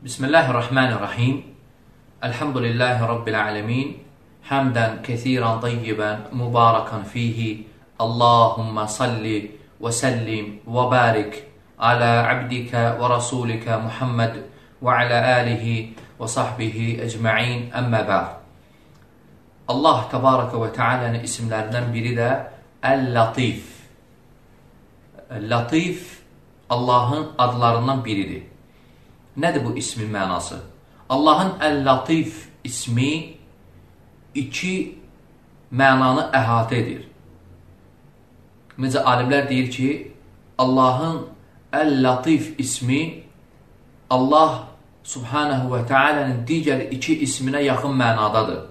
Bismillahirrahmanirrahim. Elhamdülillahi Rabbil alemin. Hamdan kesiran tayyiban mübarakan fihi. Allahumma salli ve sellim ve barik ala abdika ve rasulika Muhammed ve ala alihi ve sahbihi ecma'in emmə ba'd. Allah Tebaraka ve Teala'nın isimlerinden biri de El-Latif. Latif Allah'ın adlarından biridir. Nədir bu ismin mənası? Allahın Əl-Latif ismi iki mənanı əhatə edir. Necə alimlər deyir ki, Allahın Əl-Latif ismi Allah Subhanahu və Teala'nın digər iki isminə yaxın mənadadır.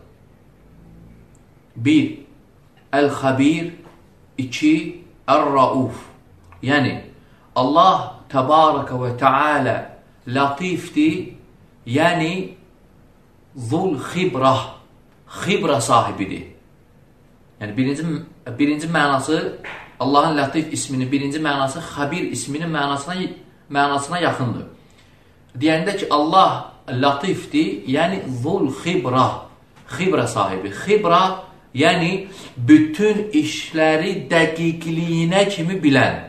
1. Əl-Xabir, 2. Əl-Rauf. Yəni, Allah Təbaraka və Teala Latifdir, yəni Zul Xibrah, xibra sahibidir. Yəni birinci mənası, Allahın Latif isminin birinci mənası Xabir isminin mənasına yaxındır. Deyəndə ki, Allah Latifdir, yəni Zul Xibrah, xibra sahibi. Xibra, yəni bütün işləri dəqiqliyinə kimi bilən,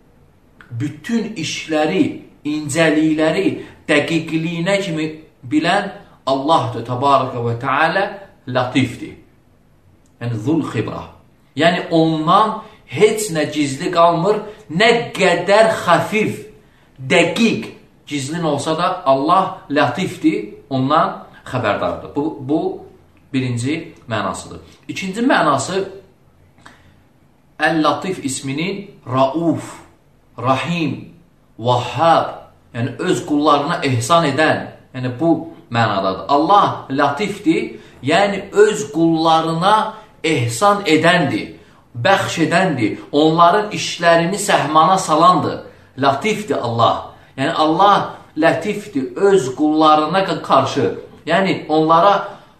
bütün işləri, incəlikləri dəqiqliyinə kimi bilən Allahdır, Təbaraka və Teala Latifdir. Yəni, Zul Xibrah. Yəni, ondan heç nə gizli qalmır, nə qədər xəfif, dəqiq gizlin olsa da Allah Latifdir, ondan xəbərdardır. Bu birinci mənasıdır. İkinci mənası, Əl-Latif isminin Rauf, Rahim, Vahhab, yəni öz qullarına ehsan edən, yəni bu mənadadır. Allah Latifdir, yəni öz qullarına ehsan edəndir, bəxş edəndir, onların işlərini səhmana salandır. Latifdir Allah. Yəni Allah Latifdir öz qullarına qarşı, yəni onlara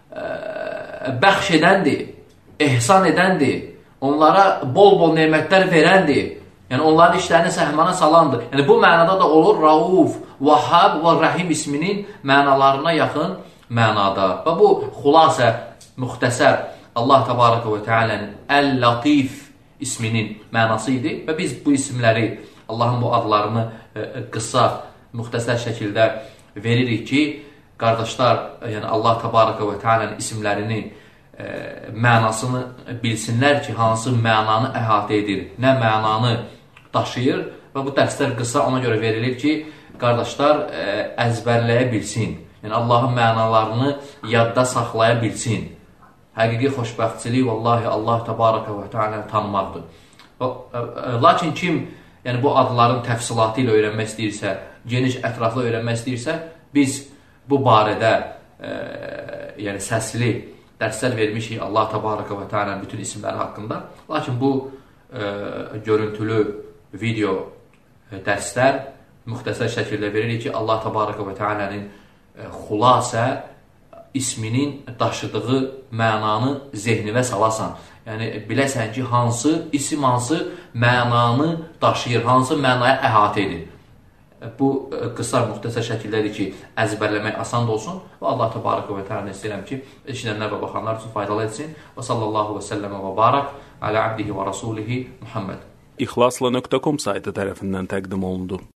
bəxş edəndir, ehsan edəndir, onlara bol-bol nemətlər verəndir. Yəni, onların işlərini səhmana salandır. Yəni, bu mənada da olur Rauf, Vahhab və Rahim isminin mənalarına yaxın mənada. Və bu xülasə, müxtəsər Allah Təbaraka və Teala'nın Əl-Latif isminin mənası idi. Və biz bu isimləri, Allahın bu adlarını qısa, müxtəsər şəkildə veririk ki, qardaşlar, yəni Allah Təbaraka və Teala'nın isimlərini, mənasını bilsinlər ki, hansı mənanı əhatə edir, nə mənanı daşıyır və bu dərslər qısa ona görə verilir ki, qardaşlar əzbərləyə bilsin. Yəni, Allahın mənalarını yadda saxlaya bilsin. Həqiqi xoşbəxtçilik, vallahi Allah Təbaraka və Teala tanımaqdır. Lakin kim yəni, bu adların təfsilatı ilə öyrənmək istəyirsə, geniş ətraflı öyrənmək istəyirsə, biz bu barədə yəni, səsli dərslər vermişik Allah Təbaraka və Teala'nın bütün isimləri haqqında. Lakin bu görüntülü video dərslər müxtəsər şəkildə veririk ki, Allah Təbaraka və Teala'nın xülasə isminin daşıdığı mənanı zehnivə salasan. Yəni, biləsən ki, hansı isim, hansı mənanı daşıyır, hansı mənaya əhatə edir. Bu qısa, müxtəsər şəkildədir ki, əzbərləmək asan da olsun. Və Allah Təbaraka və Teala istəyirəm ki, eşidənlər və baxanlar üçün faydalı etsin. Və sallallahu və səlləmə və barak alə abdihi və rasulihi Muhammed. İxlasla.com saytı tərəfindən təqdim olundu.